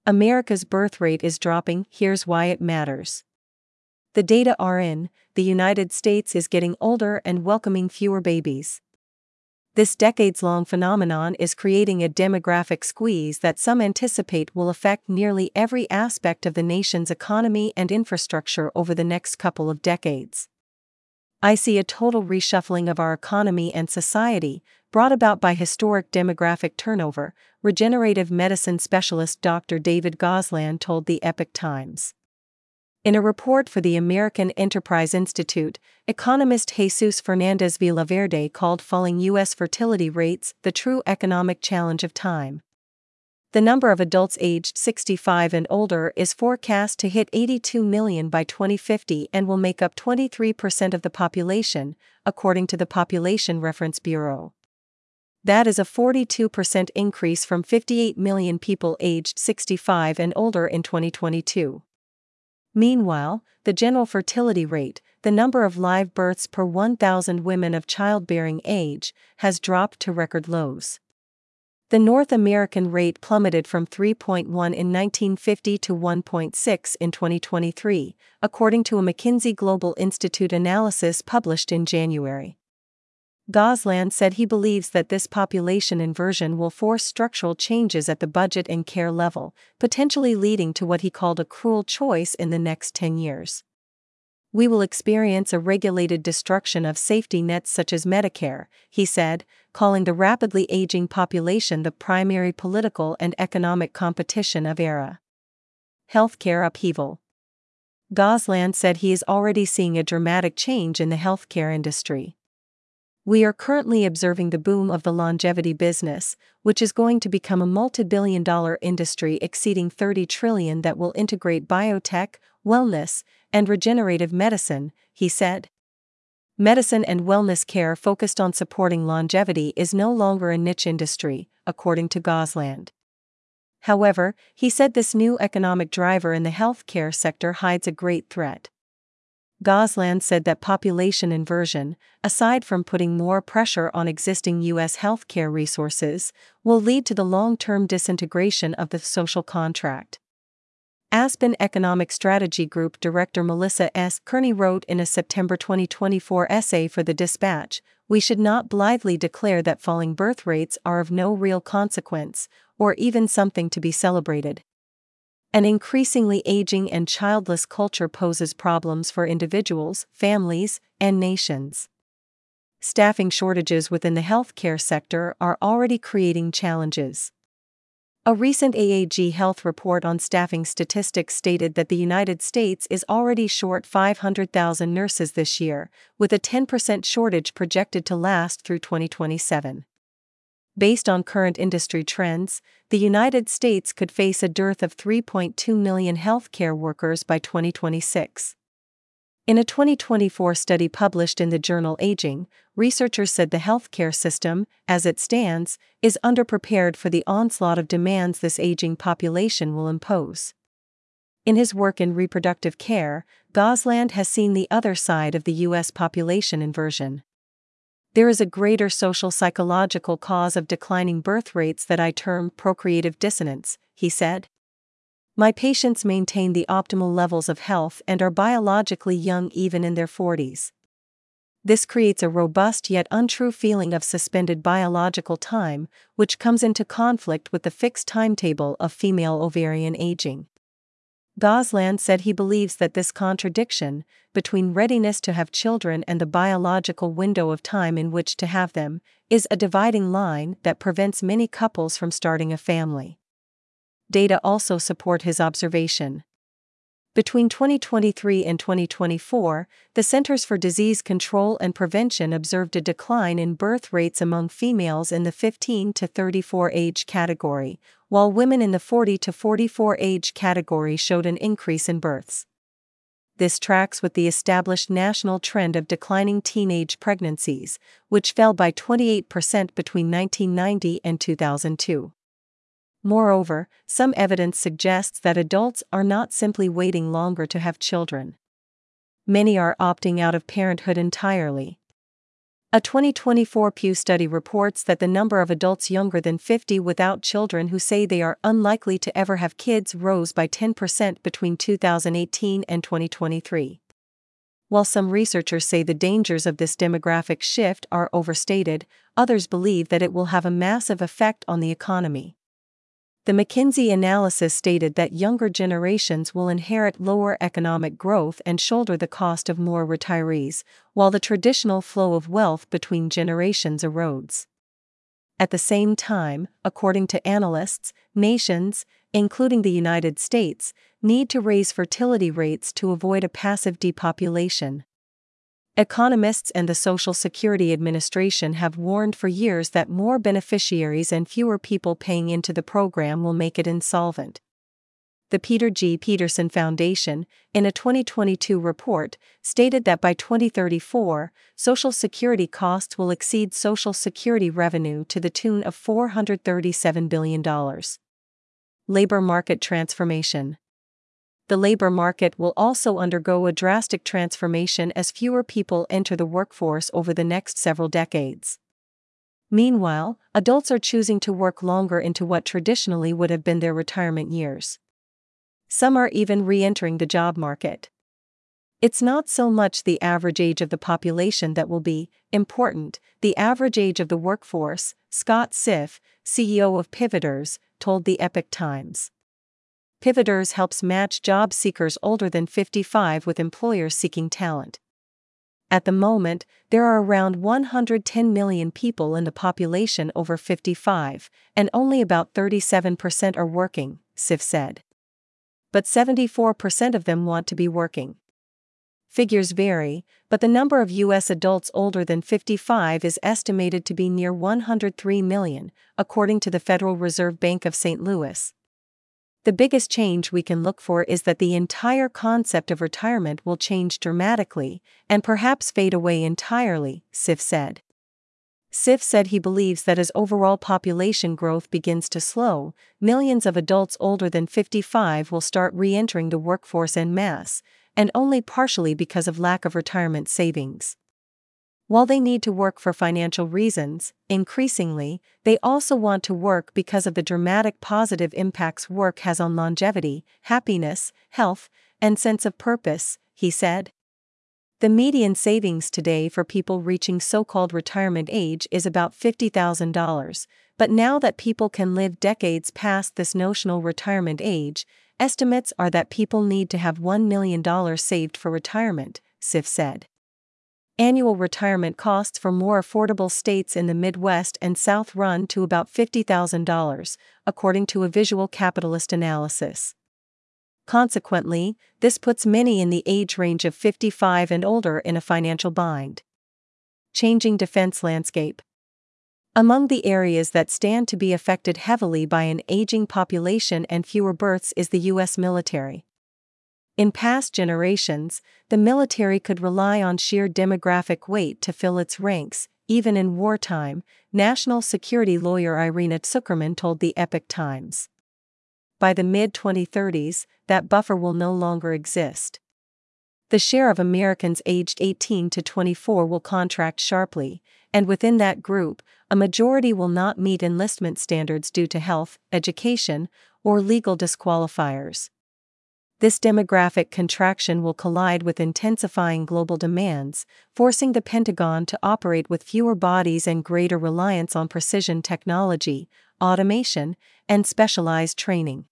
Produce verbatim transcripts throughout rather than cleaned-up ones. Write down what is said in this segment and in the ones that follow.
America's birth rate is dropping, here's why it matters. The data are in, the United States is getting older and welcoming fewer babies. This decades-long phenomenon is creating a demographic squeeze that some anticipate will affect nearly every aspect of the nation's economy and infrastructure over the next couple of decades. I see a total reshuffling of our economy and society, brought about by historic demographic turnover, regenerative medicine specialist Doctor David Gosland told the Epoch Times. In a report for the American Enterprise Institute, economist Jesus Fernandez Villaverde called falling U S fertility rates the true economic challenge of time. The number of adults aged sixty-five and older is forecast to hit eighty-two million by twenty fifty and will make up twenty-three percent of the population, according to the Population Reference Bureau. That is a forty-two percent increase from fifty-eight million people aged sixty-five and older in twenty twenty-two. Meanwhile, the general fertility rate, the number of live births per one thousand women of childbearing age, has dropped to record lows. The North American rate plummeted from three point one in nineteen fifty to one point six in twenty twenty-three, according to a McKinsey Global Institute analysis published in January. Gosland said he believes that this population inversion will force structural changes at the budget and care level, potentially leading to what he called a cruel choice in the next ten years. We will experience a regulated destruction of safety nets such as Medicare, he said, calling the rapidly aging population the primary political and economic competition of era. Healthcare upheaval. Gosland said he is already seeing a dramatic change in the healthcare industry. We are currently observing the boom of the longevity business, which is going to become a multi-billion dollar industry exceeding thirty trillion dollars that will integrate biotech, wellness, and regenerative medicine, he said. Medicine and wellness care focused on supporting longevity is no longer a niche industry, according to Gosland. However, he said this new economic driver in the healthcare sector hides a great threat. Gosland said that population inversion, aside from putting more pressure on existing U S healthcare resources, will lead to the long-term disintegration of the social contract. Aspen Economic Strategy Group Director Melissa S. Kearney wrote in a September twenty twenty-four essay for The Dispatch, "We should not blithely declare that falling birth rates are of no real consequence, or even something to be celebrated. An increasingly aging and childless culture poses problems for individuals, families, and nations. Staffing shortages within the healthcare sector are already creating challenges." A recent A A G Health report on staffing statistics stated that the United States is already short five hundred thousand nurses this year, with a ten percent shortage projected to last through twenty twenty-seven. Based on current industry trends, the United States could face a dearth of three point two million healthcare workers by twenty twenty-six. In a twenty twenty-four study published in the journal Aging, researchers said the healthcare system, as it stands, is underprepared for the onslaught of demands this aging population will impose. In his work in reproductive care, Gosland has seen the other side of the U S population inversion. "There is a greater social psychological cause of declining birth rates that I term procreative dissonance," he said. "My patients maintain the optimal levels of health and are biologically young even in their forties. This creates a robust yet untrue feeling of suspended biological time, which comes into conflict with the fixed timetable of female ovarian aging." Gosland said he believes that this contradiction, between readiness to have children and the biological window of time in which to have them, is a dividing line that prevents many couples from starting a family. Data also support his observation. Between twenty twenty-three and twenty twenty-four, the Centers for Disease Control and Prevention observed a decline in birth rates among females in the fifteen to thirty-four age category, while women in the forty to forty-four age category showed an increase in births. This tracks with the established national trend of declining teenage pregnancies, which fell by twenty-eight percent between nineteen ninety and two thousand two. Moreover, some evidence suggests that adults are not simply waiting longer to have children. Many are opting out of parenthood entirely. A twenty twenty-four Pew study reports that the number of adults younger than fifty without children who say they are unlikely to ever have kids rose by ten percent between two thousand eighteen and twenty twenty-three. While some researchers say the dangers of this demographic shift are overstated, others believe that it will have a massive effect on the economy. The McKinsey analysis stated that younger generations will inherit lower economic growth and shoulder the cost of more retirees, while the traditional flow of wealth between generations erodes. At the same time, according to analysts, nations, including the United States, need to raise fertility rates to avoid a passive depopulation. Economists and the Social Security Administration have warned for years that more beneficiaries and fewer people paying into the program will make it insolvent. The Peter G. Peterson Foundation, in a twenty twenty-two report, stated that by twenty thirty-four, Social Security costs will exceed Social Security revenue to the tune of four hundred thirty-seven billion dollars. Labor market transformation. The labor market will also undergo a drastic transformation as fewer people enter the workforce over the next several decades. Meanwhile, adults are choosing to work longer into what traditionally would have been their retirement years. Some are even re-entering the job market. It's not so much the average age of the population that will be important, the average age of the workforce, Scott Siff, C E O of Pivoters, told the Epoch Times. Pivoters helps match job seekers older than fifty-five with employers seeking talent. At the moment, there are around one hundred ten million people in the population over fifty-five, and only about thirty-seven percent are working, Siff said. But seventy-four percent of them want to be working. Figures vary, but the number of U S adults older than fifty-five is estimated to be near one hundred three million, according to the Federal Reserve Bank of Saint Louis. The biggest change we can look for is that the entire concept of retirement will change dramatically, and perhaps fade away entirely, Siff said. Siff said he believes that as overall population growth begins to slow, millions of adults older than fifty-five will start re-entering the workforce en masse, and only partially because of lack of retirement savings. While they need to work for financial reasons, increasingly, they also want to work because of the dramatic positive impacts work has on longevity, happiness, health, and sense of purpose, he said. The median savings today for people reaching so-called retirement age is about fifty thousand dollars, but now that people can live decades past this notional retirement age, estimates are that people need to have one million dollars saved for retirement, Siff said. Annual retirement costs for more affordable states in the Midwest and South run to about fifty thousand dollars, according to a Visual Capitalist analysis. Consequently, this puts many in the age range of fifty-five and older in a financial bind. Changing defense landscape. Among the areas that stand to be affected heavily by an aging population and fewer births is the U S military. In past generations, the military could rely on sheer demographic weight to fill its ranks, even in wartime, national security lawyer Irina Tsukerman told the Epoch Times. By the mid twenty thirties, that buffer will no longer exist. The share of Americans aged eighteen to twenty-four will contract sharply, and within that group, a majority will not meet enlistment standards due to health, education, or legal disqualifiers. This demographic contraction will collide with intensifying global demands, forcing the Pentagon to operate with fewer bodies and greater reliance on precision technology, automation, and specialized training.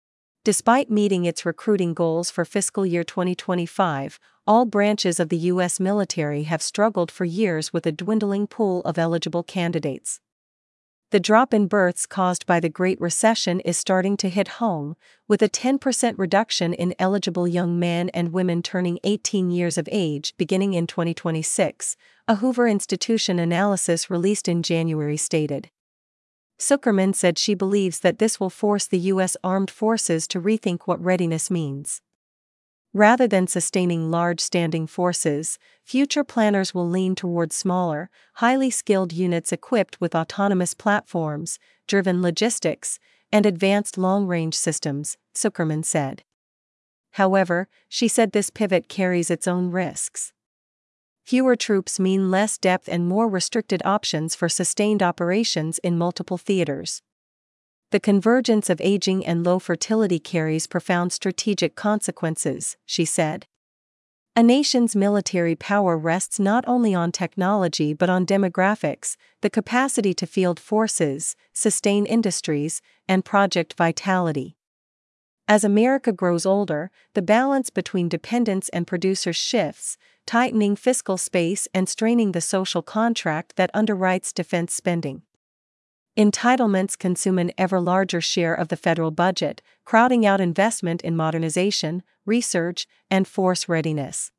Despite meeting its recruiting goals for fiscal year twenty twenty-five, all branches of the U S military have struggled for years with a dwindling pool of eligible candidates. The drop in births caused by the Great Recession is starting to hit home, with a ten percent reduction in eligible young men and women turning eighteen years of age beginning in twenty twenty-six, a Hoover Institution analysis released in January stated. Tsukerman said she believes that this will force the U S Armed Forces to rethink what readiness means. Rather than sustaining large standing forces, future planners will lean toward smaller, highly skilled units equipped with autonomous platforms, driven logistics, and advanced long-range systems, Tsukerman said. However, she said this pivot carries its own risks. Fewer troops mean less depth and more restricted options for sustained operations in multiple theaters. The convergence of aging and low fertility carries profound strategic consequences, she said. A nation's military power rests not only on technology but on demographics, the capacity to field forces, sustain industries, and project vitality. As America grows older, the balance between dependents and producers shifts, tightening fiscal space and straining the social contract that underwrites defense spending. Entitlements consume an ever larger share of the federal budget, crowding out investment in modernization, research, and force readiness.